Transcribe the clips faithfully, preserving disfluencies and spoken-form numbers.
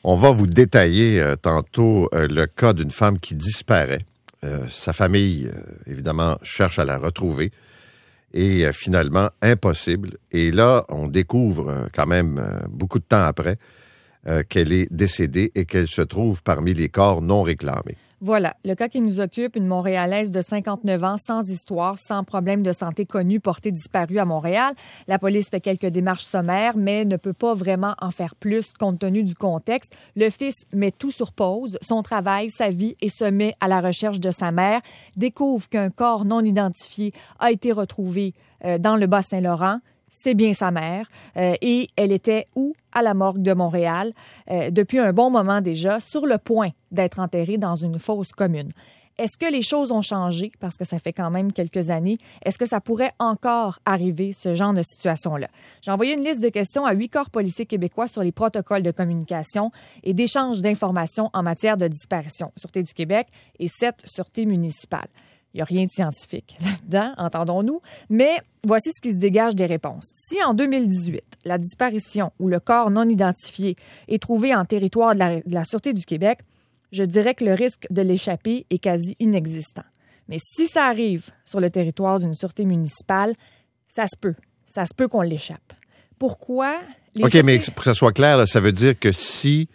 On va vous détailler euh, tantôt euh, le cas d'une femme qui disparaît. Euh, sa famille, euh, évidemment, cherche à la retrouver. Et euh, finalement, impossible. Et là, on découvre euh, quand même euh, beaucoup de temps après euh, qu'elle est décédée et qu'elle se trouve parmi les corps non réclamés. Voilà, le cas qui nous occupe, une Montréalaise de cinquante-neuf ans, sans histoire, sans problème de santé connu, portée disparue à Montréal. La police fait quelques démarches sommaires, mais ne peut pas vraiment en faire plus compte tenu du contexte. Le fils met tout sur pause, son travail, sa vie, et se met à la recherche de sa mère. Découvre qu'un corps non identifié a été retrouvé euh, dans le Bas-Saint-Laurent. C'est bien sa mère. Euh, et elle était où? À la morgue de Montréal, euh, depuis un bon moment déjà, sur le point d'être enterrée dans une fosse commune. Est-ce que les choses ont changé? Parce que ça fait quand même quelques années. Est-ce que ça pourrait encore arriver, ce genre de situation-là? J'ai envoyé une liste de questions à huit corps policiers québécois sur les protocoles de communication et d'échange d'informations en matière de disparition. Sûreté du Québec et sept sûretés municipales. Il n'y a rien de scientifique là-dedans, entendons-nous, mais voici ce qui se dégage des réponses. Si en deux mille dix-huit, la disparition ou le corps non identifié est trouvé en territoire de la, de la Sûreté du Québec, je dirais que le risque de l'échapper est quasi inexistant. Mais si ça arrive sur le territoire d'une sûreté municipale, ça se peut. Ça se peut qu'on l'échappe. Pourquoi? Les OK, sûretés... mais pour que ça soit clair, là, ça veut dire que si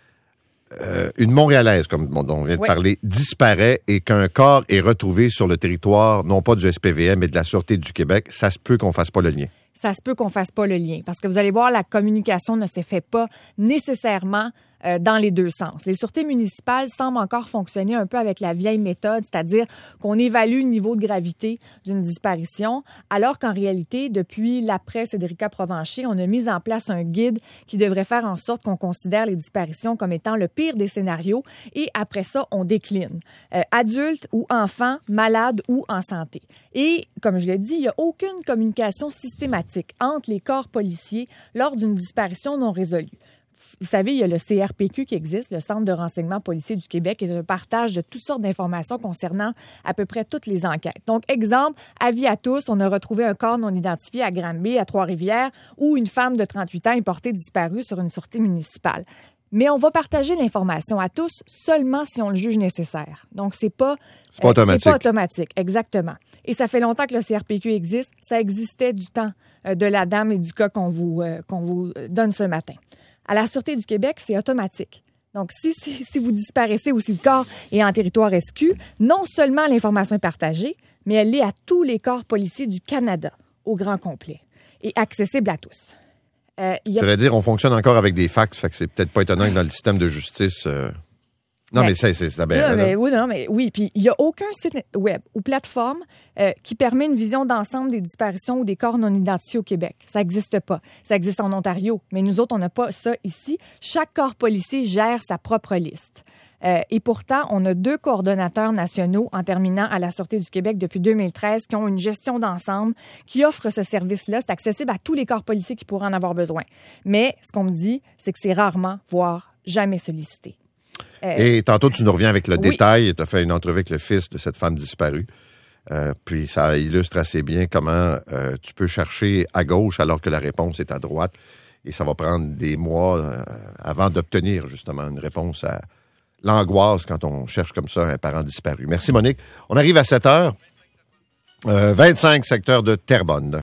Euh, une Montréalaise, comme dont on vient de oui. parler, disparaît et qu'un corps est retrouvé sur le territoire, non pas du S P V M, mais de la Sûreté du Québec, ça se peut qu'on fasse pas le lien. Ça se peut qu'on fasse pas le lien. Parce que vous allez voir, la communication ne se fait pas nécessairement euh, dans les deux sens. Les sûretés municipales semblent encore fonctionner un peu avec la vieille méthode, c'est-à-dire qu'on évalue le niveau de gravité d'une disparition, alors qu'en réalité, depuis l'après Cédrica Provencher, on a mis en place un guide qui devrait faire en sorte qu'on considère les disparitions comme étant le pire des scénarios et après ça, on décline. Euh, adultes ou enfants, malades ou en santé. Et, comme je l'ai dit, il n'y a aucune communication systématique entre les corps policiers lors d'une disparition non résolue. Vous savez, il y a le C R P Q qui existe, le Centre de renseignement policier du Québec, et un partage de toutes sortes d'informations concernant à peu près toutes les enquêtes. Donc, exemple, avis à tous, on a retrouvé un corps non identifié à Granby, à Trois-Rivières, où une femme de trente-huit ans est portée disparue sur une sûreté municipale. Mais on va partager l'information à tous seulement si on le juge nécessaire. Donc, c'est pas, c'est pas euh, automatique. C'est pas automatique, exactement. Et ça fait longtemps que le C R P Q existe. Ça existait du temps euh, de la dame et du cas qu'on vous, euh, qu'on vous donne ce matin. À la Sûreté du Québec, c'est automatique. Donc, si, si, si vous disparaissez ou si le corps est en territoire S Q, non seulement l'information est partagée, mais elle l'est à tous les corps policiers du Canada, au grand complet, et accessible à tous. Euh, a... J'allais dire, on fonctionne encore avec des fax, fait que c'est peut-être pas étonnant que dans le système de justice... Euh... Non, mais, mais c'est, c'est, c'est aberrant. Mais, oui, non, mais oui. Puis, il n'y a aucun site web ou plateforme euh, qui permet une vision d'ensemble des disparitions ou des corps non identifiés au Québec. Ça n'existe pas. Ça existe en Ontario, mais nous autres, on n'a pas ça ici. Chaque corps policier gère sa propre liste. Euh, et pourtant, on a deux coordonnateurs nationaux en terminant à la Sûreté du Québec depuis deux mille treize qui ont une gestion d'ensemble, qui offrent ce service-là. C'est accessible à tous les corps policiers qui pourraient en avoir besoin. Mais ce qu'on me dit, c'est que c'est rarement, voire jamais sollicité. Euh, Et tantôt, tu nous reviens avec le oui. détail. Tu as fait une entrevue avec le fils de cette femme disparue. Euh, puis ça illustre assez bien comment euh, tu peux chercher à gauche alors que la réponse est à droite. Et ça va prendre des mois euh, avant d'obtenir justement une réponse à l'angoisse quand on cherche comme ça un parent disparu. Merci Monique. On arrive à sept heures. Euh, vingt-cinq secteurs de Terrebonne.